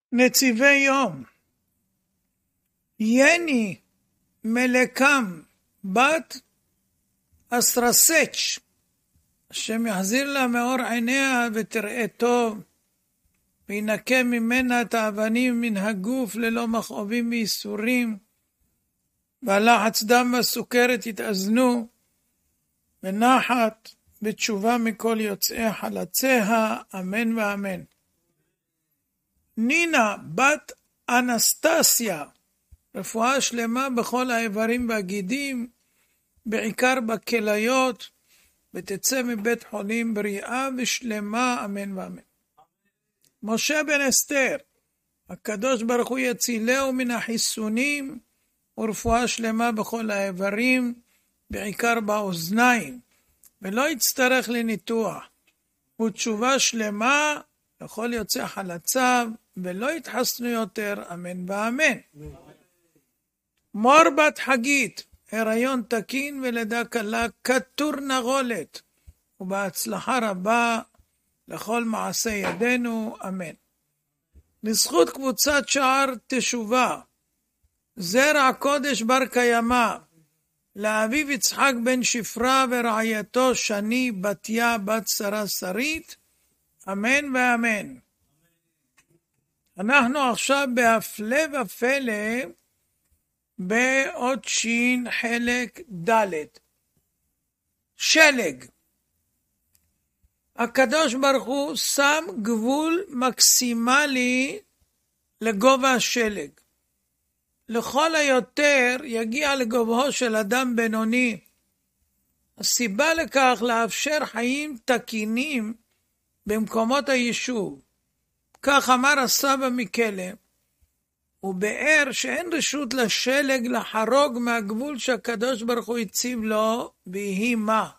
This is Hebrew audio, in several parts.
נציבי יום, יני מלקם בת אסרסץ', השם יחזיר לה מאור עיניה ותראה טוב, וינקה ממנה את האבנים מן הגוף ללא מכאובים וייסורים, והלחץ דם והסוכרת יתאזנו, ונחת בתשובה מכל יוצאי חלציה, אמן ואמן. נינה בת אנסטסיה, רפואה שלמה בכל האיברים והגידים, בעיקר בכליות, ותצא מבית חולים בריאה ושלמה, אמן ואמן. משה בן אסתר, הקדוש ברוך הוא יצילהו מן החיסונים, ורפואה שלמה בכל האיברים, בעיקר באוזניים, ולא יצטרך לניתוח, ותשובה שלמה לכל יוצא חלציו, ולא יתחסנו יותר, אמן ואמן. מור בת חגית, הריון תקין ולידה קלה כתור נגולת, ובהצלחה רבה לכל מעשה ידינו, אמן. לזכות קבוצת שער תשובה, זרע קודש בר קיימא, לאביו יצחק בן שפרה ורעייתו שני בתיה בת שרה שרית, אמן ואמן. אנחנו עכשיו בהפלא ופלא בעוד שין חלק ד'. שלג. הקדוש ברוך הוא שם גבול מקסימלי לגובה השלג. לכל היותר יגיע לגובהו של אדם בינוני. הסיבה לכך לאפשר חיים תקינים במקומות היישוב. כך אמר הסבא מקלם, הוא באר שאין רשות לשלג לחרוג מהגבול שהקדוש ברוך הוא הציב לו, ויהי מה.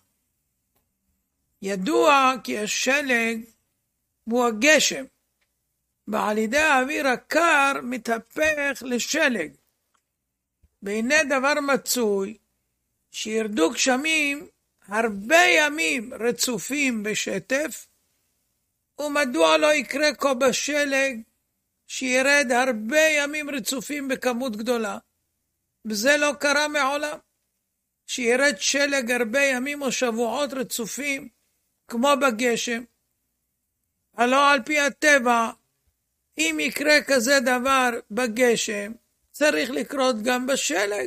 ידוע כי השלג הוא הגשם, ועל ידי האוויר הקר מתהפך לשלג. והנה דבר מצוי, שירדו גשמים הרבה ימים רצופים בשטף, ומדוע לא יקרה כה בשלג, שירד הרבה ימים רצופים בכמות גדולה. וזה לא קרה מעולם. שירד שלג הרבה ימים או שבועות רצופים, כמו בגשם. הלא על פי הטבע, אם יקרה כזה דבר בגשם, צריך לקרות גם בשלג.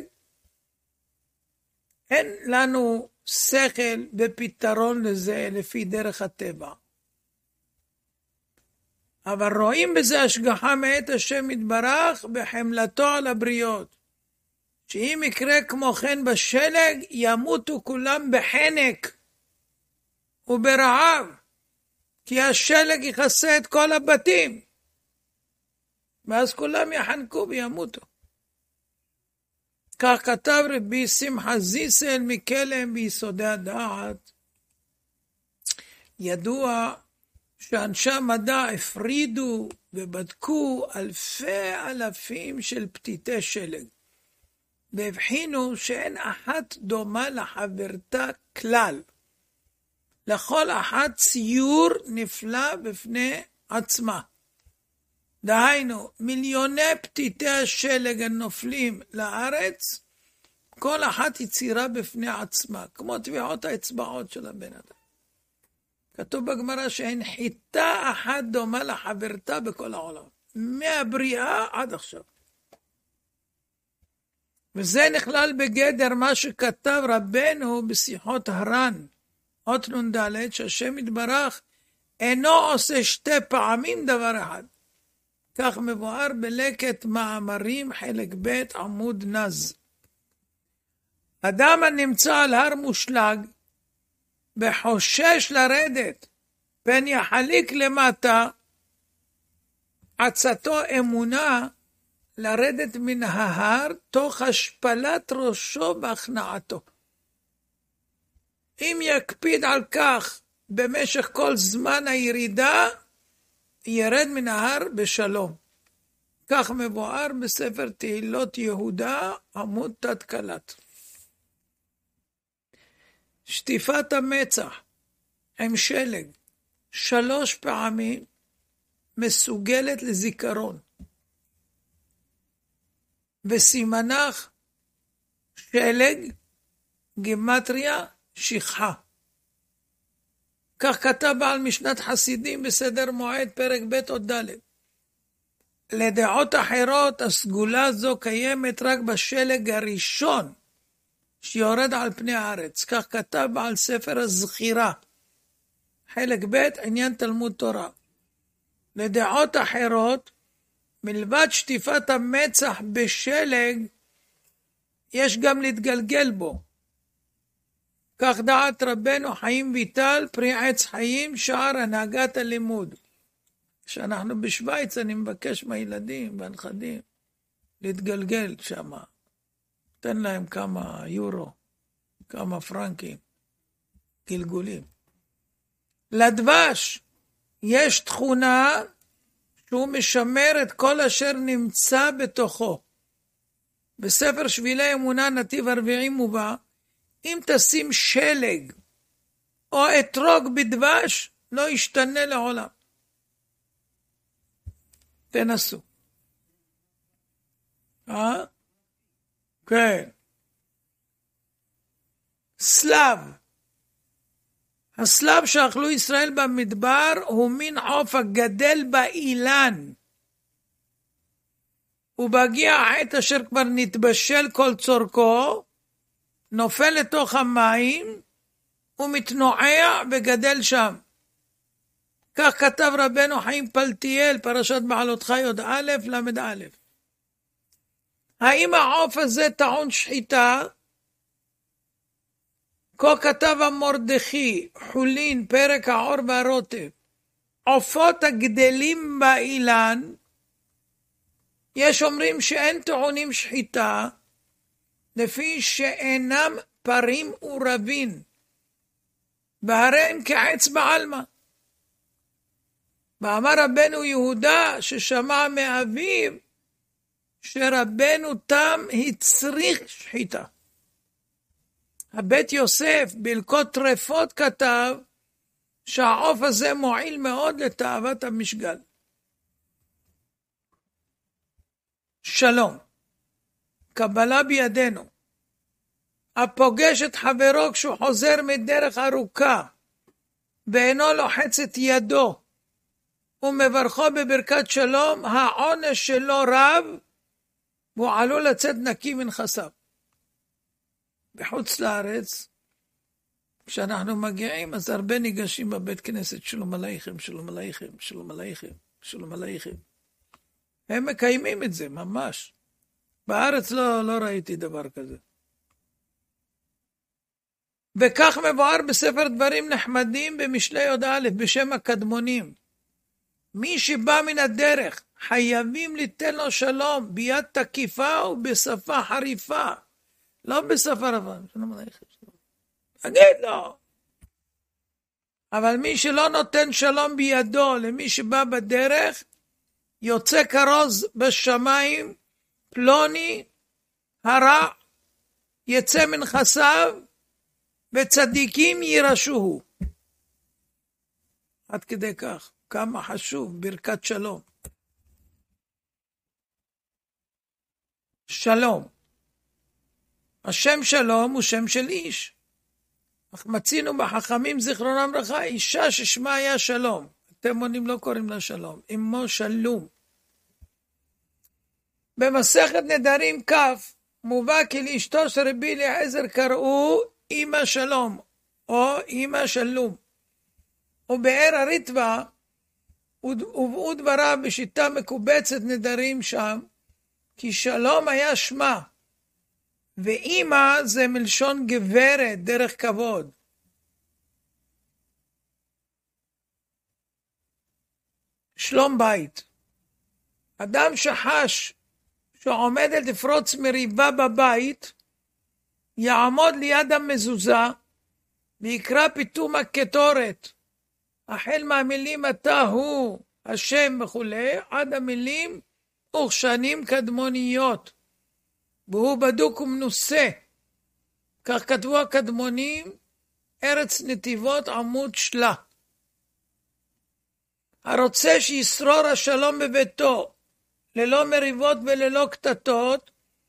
אין לנו שכל בפתרון לזה לפי דרך הטבע. אבל רואים בזה השגחה מאת השם יתברך בחמלתו על הבריות. שאם יקרה כמו כן בשלג, ימותו כולם בחנק וברעב, כי השלג יכסה את כל הבתים, ואז כולם יחנקו וימותו. כך כתב רבי שמחה זיסל מקלם ביסודי הדעת. ידוע שאנשי המדע הפרידו ובדקו אלפים של פתיתי שלג, והבחינו שאין אחת דומה לחברתה כלל. לכל אחת ציור נפלא בפני עצמה. דהיינו, מיליוני פתיתי השלג הנופלים לארץ, כל אחת יצירה בפני עצמה, כמו טביעות האצבעות של הבן אדם. כתוב בגמרא שאין חיטה אחת דומה לחברתה בכל העולם, מהבריאה עד עכשיו. וזה נכלל בגדר מה שכתב רבנו בשיחות הר"ן, אות נ"ד, שהשם יתברך אינו עושה שתי פעמים דבר אחד. כך מבואר בלקט מאמרים חלק ב' עמוד נז. אדם הנמצא על הר מושלג וחושש לרדת פן יחליק למטה, עצתו אמונה לרדת מן ההר תוך השפלת ראשו והכנעתו. אם יקפיד על כך במשך כל זמן הירידה, ירד מן ההר בשלום. כך מבואר בספר תהילות יהודה עמוד תת-קלת. שטיפת המצח עם שלג 3 פעמים מסוגלת לזיכרון. וסימנך שלג, גימטריה, שכחה. כך כתב בעל משנת חסידים בסדר מועד פרק ב' עוד ד'. לדעות אחרות הסגולה זו קיימת רק בשלג הראשון שיורד על פני הארץ. כך כתב בעל ספר הזכירה, חלק ב' עניין תלמוד תורה. לדעות אחרות, מלבד שטיפת המצח בשלג, יש גם להתגלגל בו. כך דעת רבנו חיים ויטל, פרי עץ חיים, שער הנהגת הלימוד. כשאנחנו בשוויץ, אני מבקש מהילדים והנכדים להתגלגל שם. תן להם כמה יורו, כמה פרנקים, גלגולים. לדבש יש תכונה שהוא משמר את כל אשר נמצא בתוכו. בספר שבילי אמונה נתיב הרביעי מובא, אם תשים שלג או אתרוג בדבש, לא ישתנה לעולם. תנסו. כן. סלב. הסלב שאכלו ישראל במדבר הוא מין עוף הגדל באילן. ובהגיע העת אשר כבר נתבשל כל צורכו, נופל לתוך המים ומתנועע וגדל שם. כך כתב רבנו חיים פלטיאל, פרשת בעלותך י"א למ"א. האם העוף הזה טעון שחיטה? כה כתב המרדכי, חולין, פרק העור והרוטב. עופות הגדלים באילן, יש אומרים שאין טעונים שחיטה, לפי שאינם פרים ורבים, והרי הם כעץ בעלמא. ואמר רבנו יהודה ששמע מאביו, שרבנו תם הצריך שחיטה. הבית יוסף בהלכות טרפות כתב שהעוף הזה מועיל מאוד לתאוות המשגל. שלום. קבלה בידינו. הפוגש את חברו כשהוא חוזר מדרך ארוכה ואינו לוחץ את ידו ומברכו בברכת שלום, העונש שלו רב והוא עלול לצאת נקי מנכסיו. בחוץ לארץ, כשאנחנו מגיעים, אז הרבה ניגשים בבית כנסת, שלום עליכם, שלום עליכם, שלום עליכם, שלום עליכם. הם מקיימים את זה, ממש. בארץ לא ראיתי דבר כזה. וכך מבואר בספר דברים נחמדים במשלי י"א בשם הקדמונים. מי שבא מן הדרך, חייבים ליתן לו שלום ביד תקיפה ובשפה חריפה. לא בשפה רבה, שלום עליכם. תגיד לו. אבל מי שלא נותן שלום בידו למי שבא בדרך, יוצא כרוז בשמיים, פלוני, הרע, יצא מנכסיו, וצדיקים ירשוהו. עד כדי כך, כמה חשוב ברכת שלום. שלום. השם שלום הוא שם של איש. אך מצינו בחכמים זיכרונם לברכה, אישה ששמה היה שלום. התימונים לא קוראים לה שלום, אמו שלום. במסכת נדרים כ' מובא כי לאשתו של רבי אליעזר קראו אמא שלום או אמא שלום. ובאר הריטב"א הובאו דבריו בשיטה מקובצת נדרים שם, כי שלום היה שמה, ואמא זה מלשון גברת, דרך כבוד. שלום בית. אדם שחש שעומדת לפרוץ מריבה בבית, יעמוד ליד המזוזה ויקרא פתאום הקטורת, החל מהמילים אתה הוא השם וכולי, עד המילים וכשנים קדמוניות, והוא בדוק ומנוסה. כך כתבו הקדמונים, ארץ נתיבות עמוד שלה. הרוצה שישרור השלום בביתו, ללא מריבות וללא קטטות,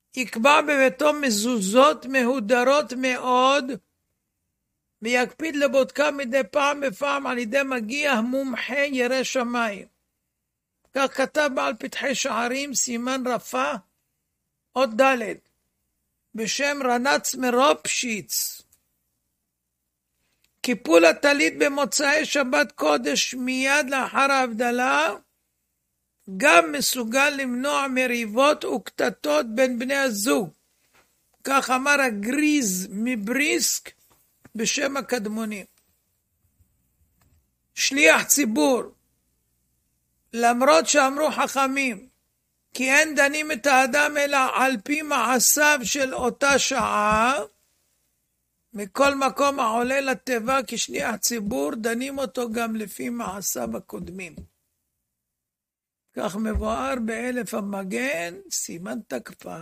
יקבע בביתו מזוזות מהודרות מאוד, ויקפיד לבודקה מדי פעם בפעם על ידי מגיע מומחה ירא שמיים. כך כתב בעל פתחי שערים, סימן רפה, עוד ד', בשם רנץ מרופשיץ. קיפול הטלית במוצאי שבת קודש מיד לאחר ההבדלה, גם מסוגל למנוע מריבות וקטטות בין בני הזוג. כך אמר הגריז מבריסק בשם הקדמונים. שליח ציבור, למרות שאמרו חכמים כי אין דנים את האדם אלא על פי מעשיו של אותה שעה, מכל מקום העולה לטבע כשליח ציבור דנים אותו גם לפי מעשיו הקודמים. כך מבואר באלף המגן, סימן תקפה.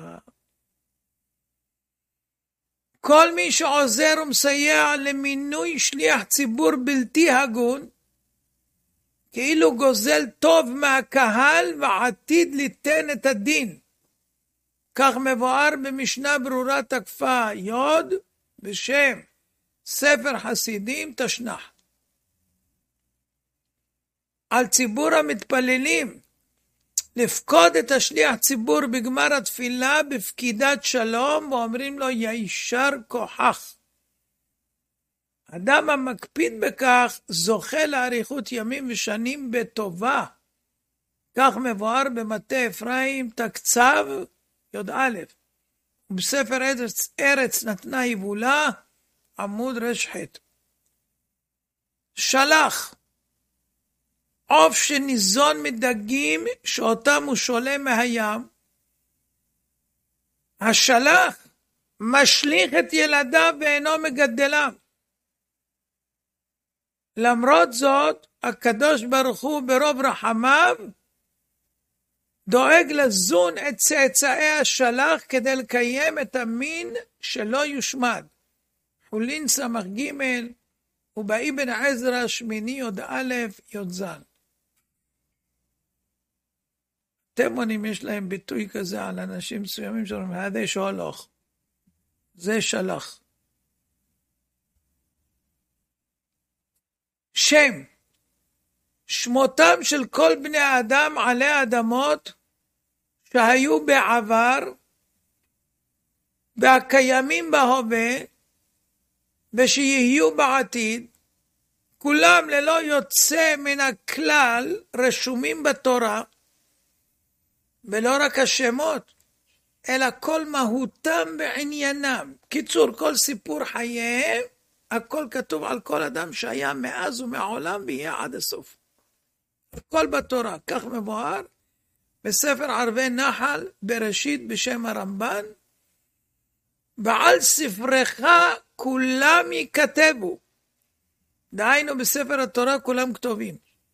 כל מי שעוזר ומסייע למינוי שליח ציבור בלתי הגון, כאילו גוזל טוב מהקהל ועתיד ליתן את הדין. כך מבואר במשנה ברורה תקפה יוד בשם ספר חסידים תשנח. על ציבור המתפללים לפקוד את השליח ציבור בגמר התפילה בפקידת שלום, ואומרים לו יישר כוחך. אדם המקפיד בכך זוכה לאריכות ימים ושנים בטובה. כך מבואר במטה אפרים תקצב י"א, ובספר ארץ נתנה יבולה עמוד ר"ח. שלח, עוף שניזון מדגים שאותם הוא שולה מהים, השלח משליך את ילדיו ואינו מגדלם. למרות זאת, הקדוש ברוך הוא ברוב רחמיו דואג לזון את צאצאי השלח כדי לקיים את המין שלא יושמד. חולין סמך ג' ובאבן עזרא שמיני י"א י"ז. תימונים יש להם ביטוי כזה על אנשים מסוימים שאומרים, הדה שולח, זה שלח. שם, שמותם של כל בני האדם עלי האדמות שהיו בעבר, והקיימים בהווה, ושיהיו בעתיד, כולם ללא יוצא מן הכלל רשומים בתורה, ולא רק השמות, אלא כל מהותם בעניינם. קיצור, כל סיפור חייהם, הכל כתוב על כל אדם שהיה מאז ומעולם ויהיה עד הסוף. הכל בתורה, כך מבואר בספר ערבי נחל בראשית בשם הרמב"ן, ועל ספרך כולם יכתבו. דהיינו בספר התורה כולם כתובים.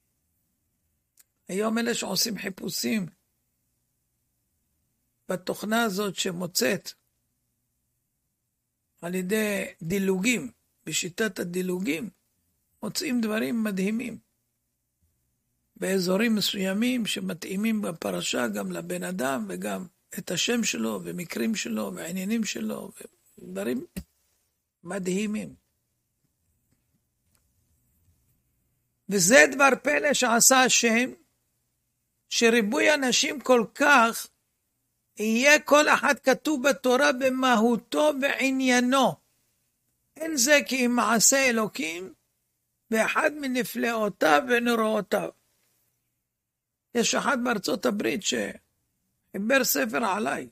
היום אלה שעושים חיפושים בתוכנה הזאת שמוצאת על ידי דילוגים, בשיטת הדילוגים, מוצאים דברים מדהימים. באזורים מסוימים שמתאימים בפרשה גם לבן אדם וגם את השם שלו ומקרים שלו ועניינים שלו, דברים מדהימים. וזה דבר פלא שעשה השם, שריבוי אנשים כל כך, יהיה כל אחד כתוב בתורה במהותו ועניינו. אין זה כי אם מעשה אלוקים, ואחד מנפלאותיו ונוראותיו. יש אחד בארצות הברית שחיבר ספר עליי,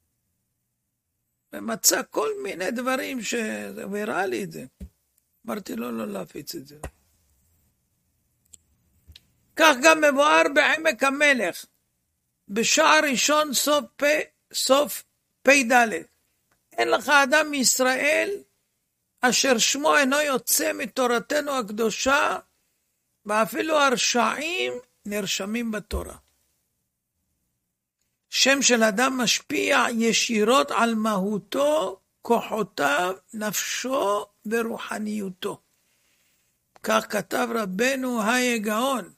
ומצא כל מיני דברים והראה לי את זה. אמרתי לו לא להפיץ את זה. כך גם מבואר בעמק המלך, בשער ראשון סוף פ"ד. אין לך אדם מישראל אשר שמו אינו יוצא מתורתנו הקדושה, ואפילו הרשעים נרשמים בתורה. שם של אדם משפיע ישירות על מהותו, כוחותיו, נפשו ורוחניותו. כך כתב רבנו היה גאון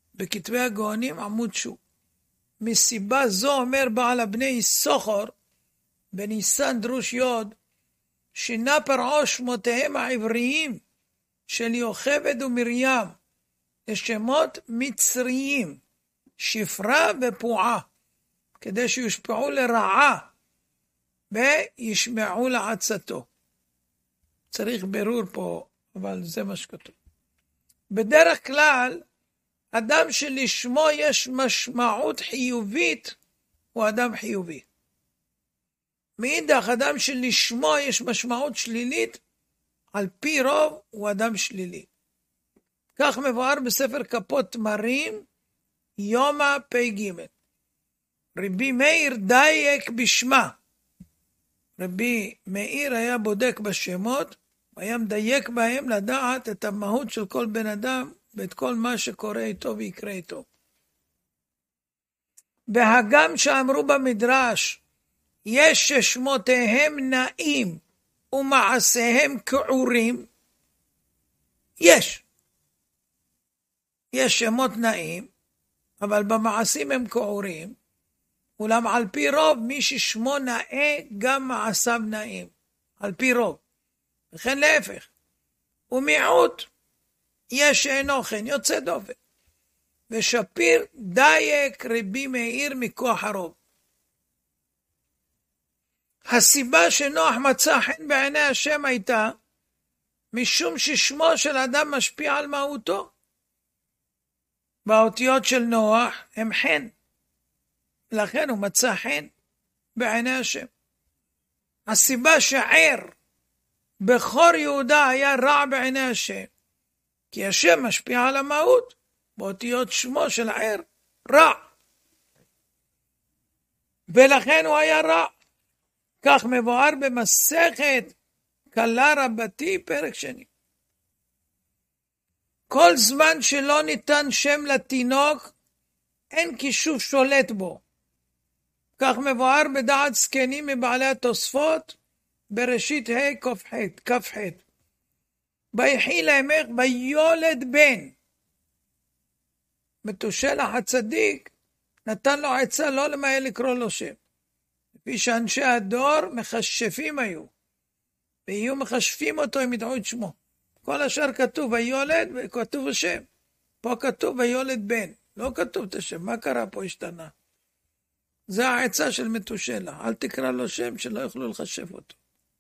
בכתבי הגאונים עמוד שו. מסיבה זו אומר בעל הבני סוחר, בניסן דרוש יוד, שינה פרעה שמותיהם העבריים של יוכבד ומרים לשמות מצריים, שפרה ופועה, כדי שיושפעו לרעה וישמעו לעצתו. צריך ברור פה, אבל זה מה שכתוב. בדרך כלל, אדם שלשמו יש משמעות חיובית, הוא אדם חיובי. מאידך, אדם שלשמו יש משמעות שלילית, על פי רוב הוא אדם שלילי. כך מבואר בספר כפות תמרים, יומא פ"ג. רבי מאיר דייק בשמה. רבי מאיר היה בודק בשמות, היה מדייק בהם לדעת את המהות של כל בן אדם, ואת כל מה שקורה איתו ויקרה איתו. והגם שאמרו במדרש, יש ששמותיהם נאים ומעשיהם כעורים, יש שמות נאים, אבל במעשים הם כעורים, אולם על פי רוב מי ששמו נאה גם מעשיו נאים, על פי רוב. וכן להפך, ומיעוט יש שאינו כן, יוצא דופן. ושפיר דייק רבי מאיר מכוח הרוב. הסיבה שנוח מצא חן בעיני השם הייתה, משום ששמו של אדם משפיע על מהותו. והאותיות של נוח הם חן. לכן הוא מצא חן בעיני השם. הסיבה שער בכור יהודה היה רע בעיני השם, כי השם משפיע על המהות, באותיות שמו של ער רע. ולכן הוא היה רע. כך מבואר במסכת קלה רבתי פרק שני. כל זמן שלא ניתן שם לתינוק, אין כישוף שולט בו. כך מבואר בדעת זקנים מבעלי התוספות, בראשית כ"ח. ויחי לעמך ויולד בן. מתושלח הצדיק נתן לו עצה לא למהר לקרוא לו שם. לפי שאנשי הדור מחשפים היו, ויהיו מחשפים אותו אם ידעו את שמו. כל השאר כתוב ויולד וכתוב השם. פה כתוב ויולד בן, לא כתוב את השם. מה קרה פה? השתנה. זה העצה של מתושלח. אל תקרא לו שם שלא יוכלו לחשף אותו.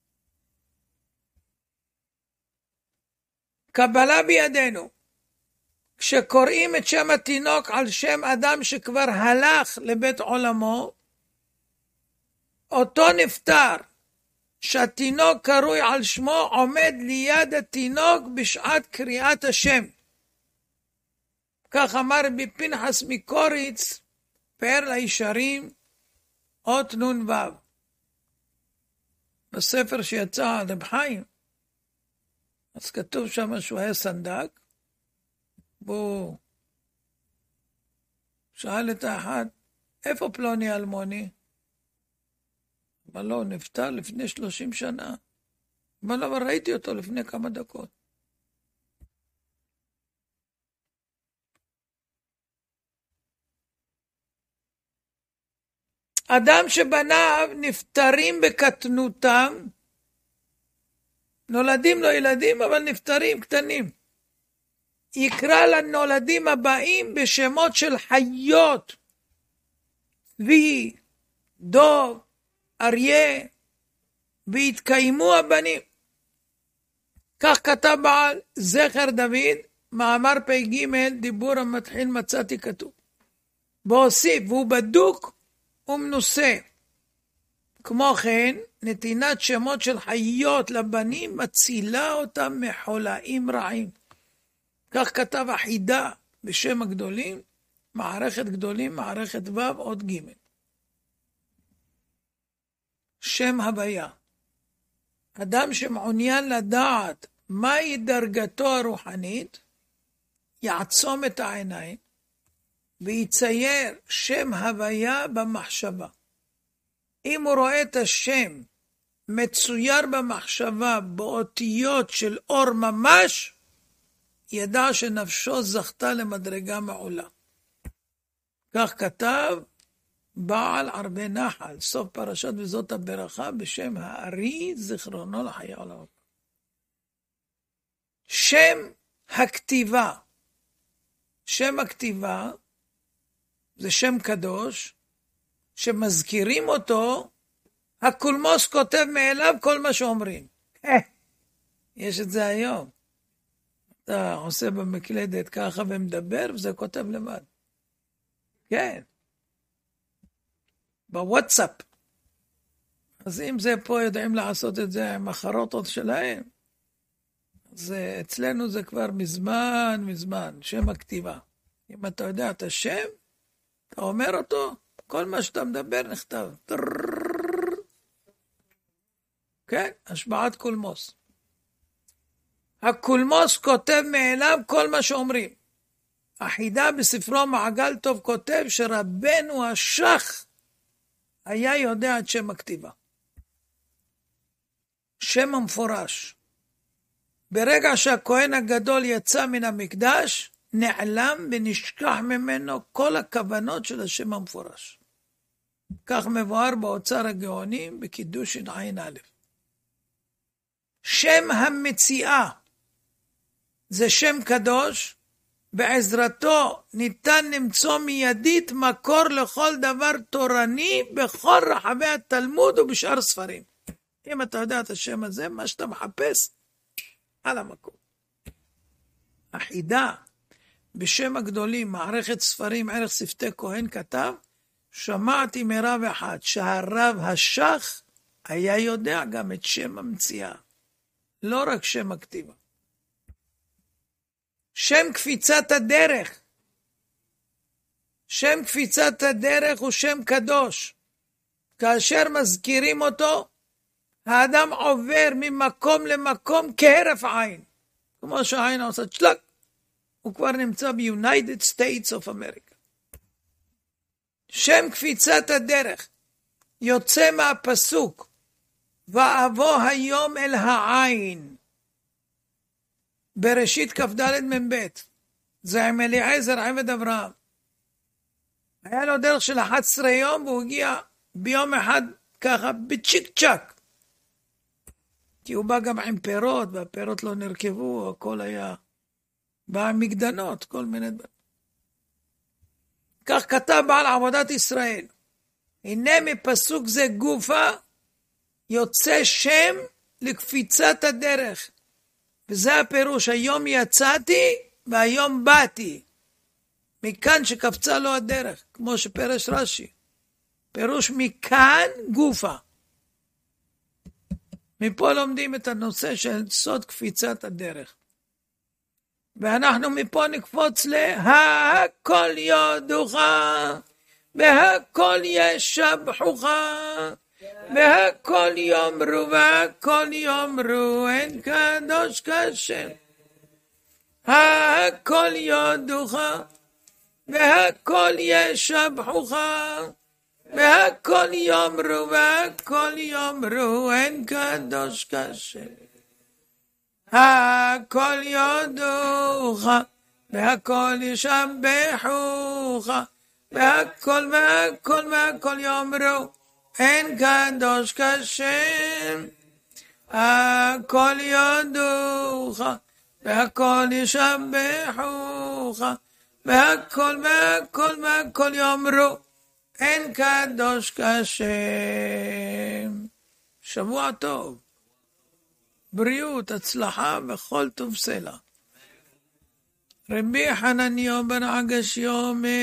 קבלה בידינו. כשקוראים את שם התינוק על שם אדם שכבר הלך לבית עולמו, אותו נפטר, שהתינוק קרוי על שמו עומד ליד התינוק בשעת קריאת השם. כך אמר רבי פנחס מקוריץ, פאר לישרים, אות נ"ו. בספר שיצא על רב חיים, אז כתוב שם שהוא היה סנדק, והוא שאל את האחד, איפה פלוני אלמוני? אבל לא, הוא נפטר לפני 30 שנה. אבל ראיתי אותו לפני כמה דקות. אדם שבניו נפטרים בקטנותם, נולדים לו ילדים אבל נפטרים קטנים. יקרא לנולדים הבאים בשמות של חיות, צבי, דוב, אריה, והתקיימו הבנים. כך כתב בעל זכר דוד, מאמר פ"ג, דיבור המתחיל מצאתי כתוב. והוסיף, והוא בדוק ומנוסה. כמו כן, נתינת שמות של חיות לבנים מצילה אותם מחולאים רעים. כך כתב החידה בשם הגדולים, מערכת גדולים, מערכת ו' עוד ג'. שם הוויה. אדם שמעוניין לדעת מהי דרגתו הרוחנית, יעצום את העיניים ויצייר שם הוויה במחשבה. אם הוא רואה את השם מצויר במחשבה באותיות של אור ממש, ידע שנפשו זכתה למדרגה מעולה. כך כתב בעל ערבי נחל, סוף פרשת וזאת הברכה, בשם הארי זיכרונו לחיי עולם. שם הכתיבה. שם הכתיבה זה שם קדוש, שמזכירים אותו, הקולמוס כותב מאליו כל מה שאומרים. יש את זה היום. אתה עושה במקלדת ככה ומדבר, וזה כותב לבד. כן. בוואטסאפ. אז אם זה פה יודעים לעשות את זה עם החרוטות שלהם, אז אצלנו זה כבר מזמן, שם הכתיבה. אם אתה יודע את השם, אתה אומר אותו, כל מה שאתה מדבר נכתב. כן, השבעת קולמוס. הקולמוס כותב מאליו כל מה שאומרים. החידה בספרו מעגל טוב כותב שרבנו השח היה יודע את שם הכתיבה. שם המפורש. ברגע שהכהן הגדול יצא מן המקדש, נעלם ונשכח ממנו כל הכוונות של השם המפורש. כך מבואר באוצר הגאונים בקידוש עין א'. שם המציאה זה שם קדוש, בעזרתו ניתן למצוא מיידית מקור לכל דבר תורני בכל רחבי התלמוד ובשאר ספרים. אם אתה יודע את השם הזה, מה שאתה מחפש, על המקום. החידה בשם הגדולים, מערכת ספרים, ערך שפתי כהן כתב, שמעתי מרב אחד, שהרב השח היה יודע גם את שם המציאה, לא רק שם הכתיבה. שם קפיצת הדרך. שם קפיצת הדרך הוא שם קדוש. כאשר מזכירים אותו, האדם עובר ממקום למקום כהרף עין. כמו שהעין עושה צ'לק, הוא כבר נמצא ב-United States of America. שם קפיצת הדרך יוצא מהפסוק, ואבוא היום אל העין. בראשית כ"ד מ"ב, זה עם אליעזר עבד אברהם. היה לו דרך של 11 יום, והוא הגיע ביום אחד ככה בצ'יק צ'ק. כי הוא בא גם עם פירות, והפירות לא נרכבו, הכל היה בא עם מגדנות, כל מיני דברים. כך כתב בעל עבודת ישראל, הנה מפסוק זה גופה, יוצא שם לקפיצת הדרך. וזה הפירוש, היום יצאתי והיום באתי. מכאן שקפצה לו הדרך, כמו שפרש רש"י. פירוש מכאן גופה. מפה לומדים את הנושא של סוד קפיצת הדרך. ואנחנו מפה נקפוץ להכל יודוך, והכל ישבחוך, והכל יאמרו, והכל יאמרו, אין קדוש כשם. הכל יודוך, והכל ישבחוך, והכל יאמרו, והכל יאמרו, אין קדוש כשם. הכל יודוך, והכל ישבחוך, והכל יאמרו, אין קדוש כשם. הכל יודוך, והכל ישבחוך, והכל יאמרו, אין קדוש כשם. שבוע טוב, בריאות, הצלחה וכל טוב סלע. רבי חנניהו בן עגש יומי